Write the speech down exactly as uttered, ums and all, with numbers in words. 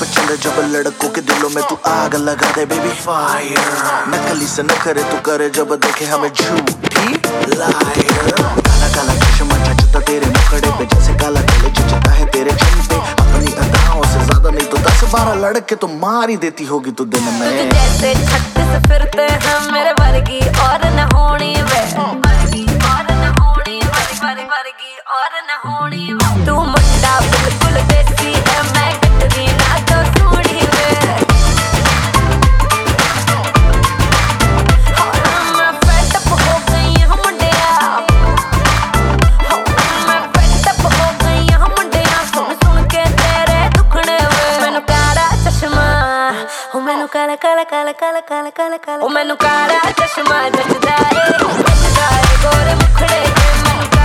चले जब लड़कों के दिलों में तू आग लगा दे बेबी फायर। नकली से नखरे तू करे जब देखे हमें झूठी लायर। काला काला चश्मा जचता तेरे मुखड़े पे जैसे काला तेल जचता है तेरे चेहरे पे। अपनी अदाओं से ज्यादा नहीं तो दस बारह लड़के तो मार ही देती होगी तू दिन में। जैसे छत्तीस फिरते हैं मेरे वर्गी और न होनी वे, वर्गी और न होनी, वर्गी वर्गी वर्गी और न होनी। तू मुंडा बिल्कुल देसी है, मैं कटरी ना तो सूढ़ी वे। मैं fed up हो गई हूँ मुंडिया, मैं fed up हो गई हूँ मुंडिया। सुन सुन के तेरे दुखड़े वे। मैनू काला चश्मा, ओ मैनू काला काला काला काला काला काला काला, ओ मैनू काला चश्मा जचदा है, जचदा है गोरे मुखड़े ते। मैनू